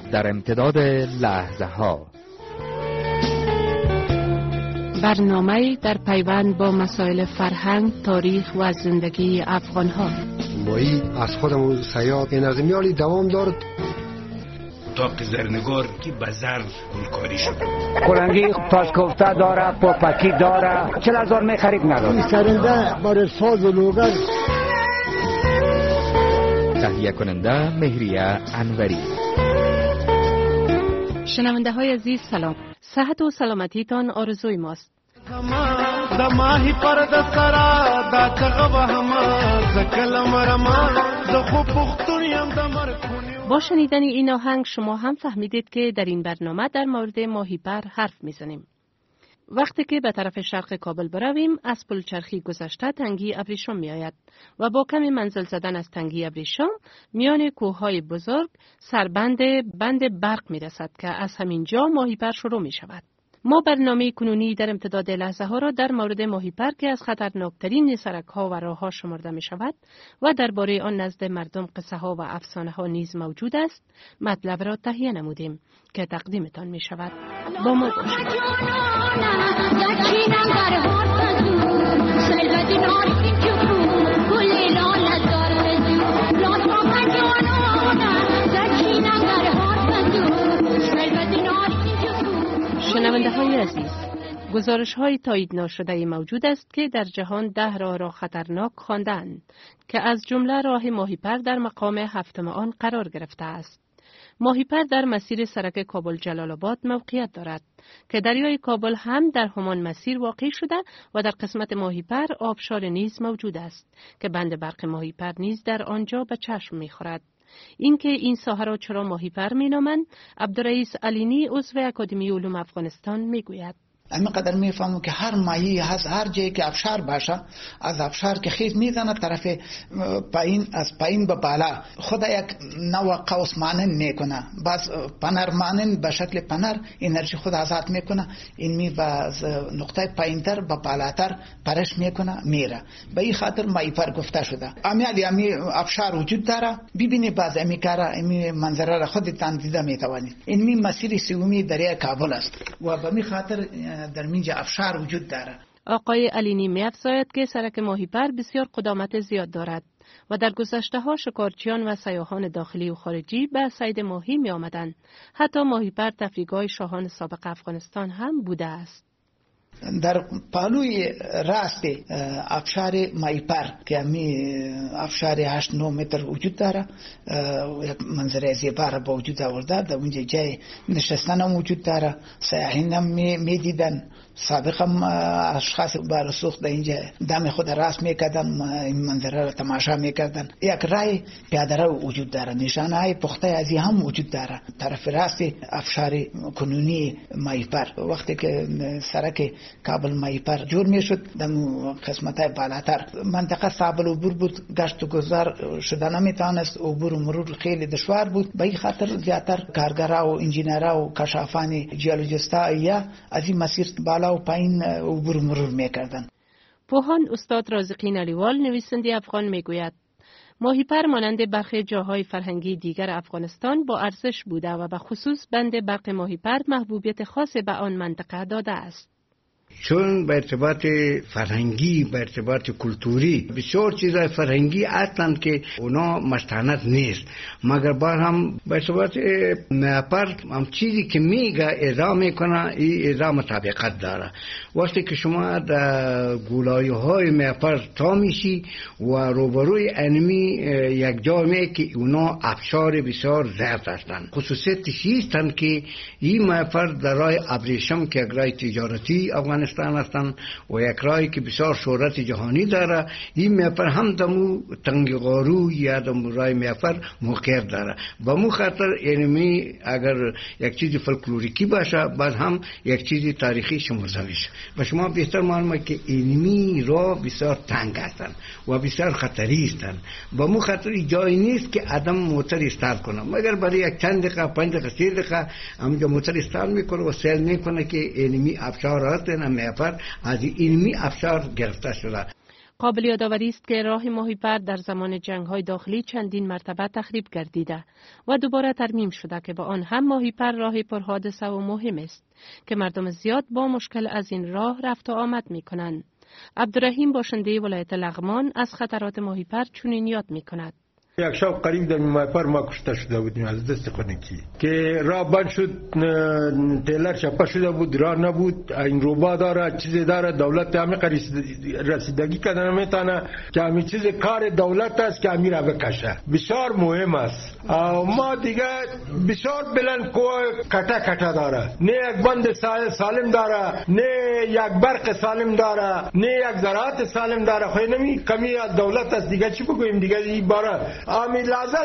در امتداد لحظه ها، برنامه در پیوند با مسائل فرهنگ، تاریخ و زندگی افغان‌ها. مایی از خودمون سیاد نظمیالی دوام دارد. تاق زرنگار که به زر گلکاری شد. کلنگی تاسکوفته داره، پاپکی داره، 40,000 می خرید نداره. سرنده برای ساز و لوگر. تهیه کننده مهریه انوری. شنونده های عزیز سلام. صحت و سلامتیتان آرزوی ماست. با شنیدن این آهنگ شما هم فهمیدید که در این برنامه در مورد ماهیپر حرف میزنیم. وقتی که به طرف شرق کابل برویم، از پلچرخی گذشته تنگی ابریشم می آید و با کمی منزل زدن از تنگی ابریشم میان کوههای بزرگ بند برق می رسد که از همین جا ماهیپر شروع می شود. ما برنامه کنونی در امتداد لحظه ها را در مورد ماهیپر که از خطرناکترین سرک ها و راه ها شمرده می شود و درباره آن نزد مردم قصه ها و افسانه ها نیز موجود است مطلب را تهیه نمودیم که تقدیمتان می شود. با ما باشید. شنونده های عزیز، گزارش های تایید ناشده موجود است که در جهان 10 راه را خطرناک خواندند که از جمله راه ماهیپر در مقام 7 آن قرار گرفته است. ماهیپر در مسیر سرک کابل جلال آباد موقعیت دارد که دریای کابل هم در همان مسیر واقع شده و در قسمت ماهیپر آبشار نیز موجود است که بند برق ماهیپر نیز در آنجا به چشم می‌خورد. اینکه این ساحه را چرا ماهیپر می‌نامند، عبدالرئیس علینی عضو اکادمی علوم افغانستان میگوید. همینقدر میفهمم که هر مایه هست، هر جایی که ابشار باشه، از ابشار که خیز میزنه طرف پایین، از پایین به بالا خود یک نوع قوس مانند میکنه، باز پنر مانند به شکل پنر انرژی خود آزاد میکنه، این می باز نقطه پایینتر به بالاتر پرش میکنه میره. به این خاطر ماهیپر گفته شده. امی ابشار وجود داره. ببینید باز امی کارا امی منظره را خودتان دیده میتوانید. این می مسیر سومی دریای کابل است و به می خاطر در اینجا ابشار وجود داره. آقای علینی می‌افزاید که سرک ماهیپر بسیار قدامت زیاد دارد و در گذشته ها شکارچیان و سیاحان داخلی و خارجی به صید ماهی می آمدند. حتی ماهیپر تفریحگاه شاهان سابق افغانستان هم بوده است. در پالوی راست ابشار ماهیپر که همی ابشار 8-9 متر وجود داره، یک منظره زیبا را با وجود آورده. در اونجا جای نشستن هم وجود داره، سیاحین هم می دیدن. سابق هم اشخاص برسوخت در اینجا دم خود راست میکردن، این منظره را تماشا میکردن. یک رای پیاده رو وجود داره، نشانه های پخته از این هم وجود داره. طرف راست افشار کنونی ماهیپر وقتی که سرک کابل ماهیپر جور میشد، در قسمت های بالاتر منطقه صعب العبور بود، گشت و گذار شده نمیتونست، عبور و مرور خیلی دشوار بود. به این خاطر زیادتر کارگرها و انجینرها و کشافان جیولوژیستا یا از این مسیر بالا و پایین عبور و مرور میکردن. پوهان استاد رازقین علیوال نویسنده افغان میگوید ماهیپر مانند برخی جاهای فرهنگی دیگر افغانستان با ارزش بوده و به خصوص بند برق ماهیپر محبوبیت خاص به آن منطقه داده است. چون به ارتباط فرهنگی، به ارتباط کلتوری بسیار چیزای فرهنگی هستند که اونا مستند نیست، مگر بار هم به ارتباط ماهیپر هم چیزی که میگه اجرا میکنه، این اجرا مطابقت داره. وقتی که شما در گولایی های ماهیپر تا میشی و روبروی انمی یک جامعه که اونا ابشار بسیار زیاد هستند، خصوصیتش هستند که این ماهیپر در راه ابریشم که یک راه تجارتی افغانستان هستند و یک راهی که بسیار شهرت جهانی داره، این ماهیپر هم دمو تنگ غارو یا دمو راه ماهیپر موقعیت داره. با مو خاطر اینمی اگر یک چیز فولکلوریکی باشه، بعد هم یک چیز تاریخی شمرده میشه. و شما بهتر معلومه که اینمی راه بسیار تنگ هستند و بسیار خطری هستند. با مو خاطر جایی نیست که آدم موتر استارت کنه، مگر برای یک چند دقیقه 5 دقیقه 3 دقیقه همونجا موتر استارت میکنه و سیل میکنه که اینمی ابشار هستند. ماهیپر از اینمی افشار گرفته شده. قابل یادآوری است که راه ماهیپر در زمان جنگ‌های داخلی چندین مرتبه تخریب گردیده و دوباره ترمیم شده که با آن هم ماهیپر راه پرحادثه و مهم است که مردم زیاد با مشکل از این راه رفت و آمد می‌کنند. عبدالرحیم باشنده ولایت لغمان از خطرات ماهیپر چنین یاد می‌کند. یک شب قریب در ماهیپر ما کشته شده بودیم از دست خونکی که راه بند شد، تیلر چپا شده بود، راه نبود، این روبا داره چیزی داره، دولت همه رسیدگی کردن نمیتونه که همین چیز کار دولت است که همین را بکشه. بسیار مهم است. ما دیگه بسیار بلند کوه کتا داره، نه یک بند سالم داره، نه یک برق سالم داره، نه یک زراعت سالم داره. خو نمی کمی از دولت است دیگه چی بگویم دیگه. این باره آمی لحظه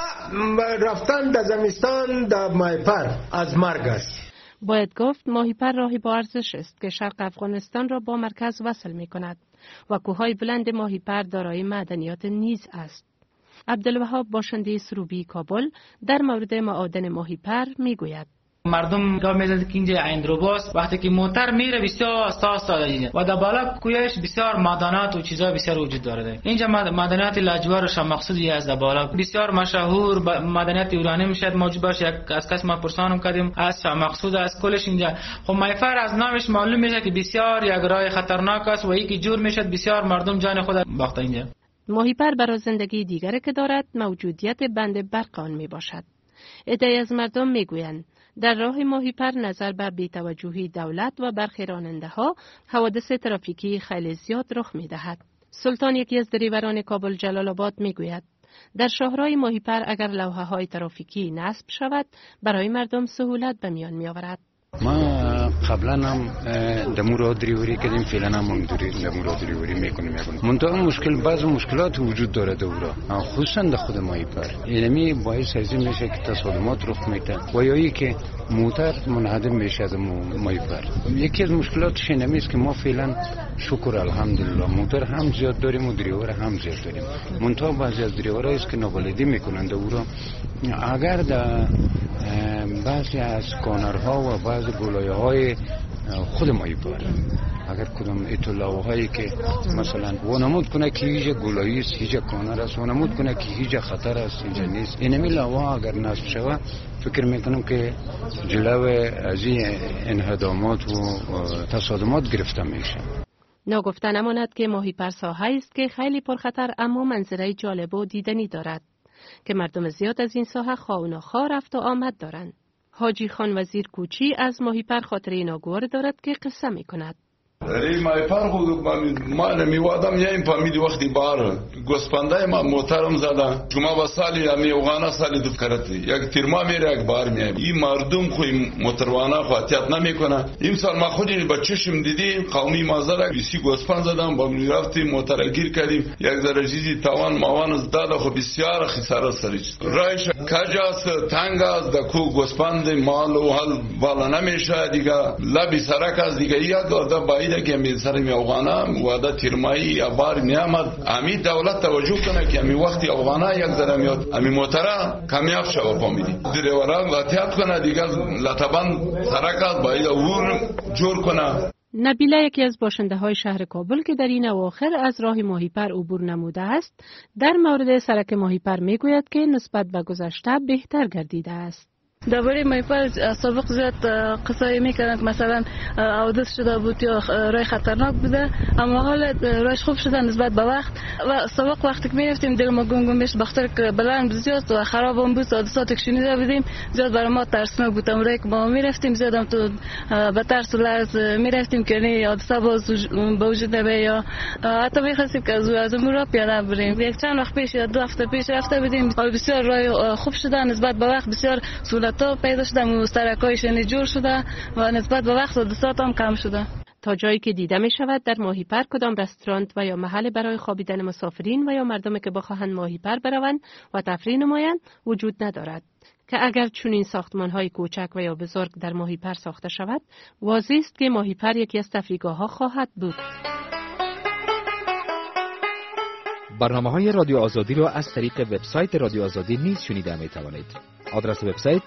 رفتن در زمستان در ماهیپر از مرگ است. باید گفت ماهیپر راهی با ارزش است که شرق افغانستان را با مرکز وصل می کند و کوههای بلند ماهیپر دارای معدنیات نیز است. عبدالوهاب باشنده سروبی کابل در مورد معادن ماهیپر می گوید. مردم گام میزد که اینجا عندروباست، وقتی که موتر میره بسیار آستا اینجا و در بالا کویش بسیار معدنات و چیزا بسیار وجود داره. اینجا معدنات لاجورد شما مقصودی است. در بالا بسیار مشهور معدنات یورانیم میشد موجود باشه. از کس ما پرسانم کردیم از شما مقصود است کلش اینجا. خب ماهیپر از نامش معلوم میشه که بسیار یک راه خطرناک است و یکی جور میشد بسیار مردم جان خود باخته اینجا. ماهیپر برای زندگی دیگری که دارد موجودیت بند برق آن می باشد. عده‌ای از مردم میگویند در راه ماهیپر نظر به بی‌توجهی دولت و برخی راننده‌ها حوادث ترافیکی خیلی زیاد رخ می‌دهد. سلطان یکی از دریوران کابل جلال آباد می‌گوید در شاهراه ماهیپر اگر لوحه‌های ترافیکی نصب شود برای مردم سهولت به میان می‌آورد. ما قبلا هم دمورا دریوری کردیم، فعلا هم دمورا دریوری میکنیم. منتها بعض مشکلات وجود داره دورا، خصوصا در خود ماهیپر. اینمی باعث از این میشه که تصادمات رخ میده و یا که موتر منهدم میشه از ماهیپر. یکی از مشکلاتش اینمی است که ما فعلا شکر الحمدلله موتر هم زیاد داریم و دریور هم زیاد داریم. منتها بعضی از دریورها است که نابلدی میکنند دورا. اگر در بعضی از کانرها و بعضی گلایه‌های خود ماهیپر اگر کدام اطلاعاتی که مثلا وانمود کنه که هیچ گلایی است، هیچ کانر است، وانمود کنه که هیچ خطر است اینجا نیست، اینمی لوحه اگر نصب شود فکر میکنم که جلو از این انهدامات و تصادمات گرفته میشه. ناگفته نماند که ماهیپر ساحه است که خیلی پرخطر اما منظره جالب و دیدنی دارد که مردم زیاد از این ساحه خواه و ناخواه رفت و آمد دارند. حاجی خان وزیر کوچی از ماهیپر خاطره ناگوار دارد که قصه می کند. ری ماهیپر خود ما نمیوادم یا این فهمیدی وقتی بار گوسپنده ما موترم زده شما با سالی همی اوغانا سالی دو کرتی یک تیرما میره یک بار میایم. این مردم خوی موتروانا خاطیت نمیکنه. این سال ما خودی با چشم دیدیم قومی مازره بیسی گوسپند زدم با رفتیم موتر گیر کردیم یک درجیزی توان ماوان زده خو بسیار خسارت سریش رایش کجاست تنگاست دکو گوسپند مال و حال والا نمیشه دیگه لبی سرک از دیگه یک داده که می سر می افغانا وعده تیرمایی ابار میامد امی دولت توجه کنه که امی وقتی افغانا یک ذره میاد امی موتره کمیاب شو فهمیدی دریوران احتیاط کنه دیگه لطبان سرکات باید اور جور کنه. نبیله یکی از باشنده های شهر کابل که در این اواخر از راه ماهیپر عبور نموده است در مورد سرک ماهیپر میگوید که نسبت به گذشته بهتر گردیده است. درباره ماهیپر سابق زیاد قصه میکنند مثلا حادث شده بود یا راه خطرناک بوده اما حالا راهش خوب شده نسبت به وقت و سابق وقتی که میرفتیم دل ما گم میشد بخاطر که بلند زیاد و خراب هم بود حادثاتی که شنیده بودیم زیاد برای ما ترسناک بود. امروز که ما میرفتیم زیاد هم تو به ترس و لرز میرفتیم که نه حادثه باز به وجود بیاد یا حتی میخواستیم که از اون راه پیاده بریم. یک چند وقت پیش یا 2 هفته پیش رفته بودیم حالا بسیار راه خوب شده نسبت به وقت بسیار تا پیدا شده مسترکایش جور شده و نسبت به وقت حادثات هم کم شده. تا جایی که دیده می شود در ماهیپر کدام رستوران و یا محل برای خوابیدن مسافرین و یا مردمی که بخواهند ماهیپر بروند و تفریح نمایند وجود ندارد که اگر چنین ساختمان‌های کوچک و یا بزرگ در ماهیپر ساخته شود واضح است که ماهیپر یکی از تفریحگاه‌ها خواهد بود. برنامه‌های رادیو آزادی را از طریق وبسایت رادیو آزادی نیز شنیده می‌توانید. آدرس وبسایت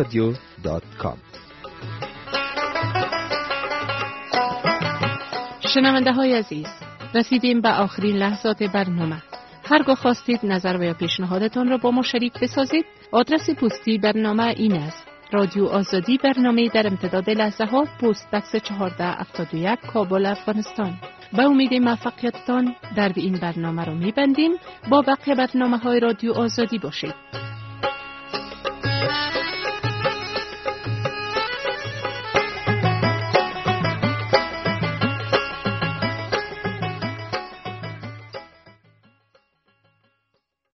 www.azadiradio.com. شنونده های عزیز، رسیدیم به آخرین لحظات برنامه. هرگاه خواستید نظر و یا پیشنهادتان را با ما شریک بسازید، آدرس پستی برنامه این است: رادیو آزادی، برنامه در امتداد لحظه ها، پست بکس 1471 کابل، افغانستان. به امید موفقیتتان در این برنامه را می‌بندیم. با بقیه برنامه‌های رادیو آزادی باشید.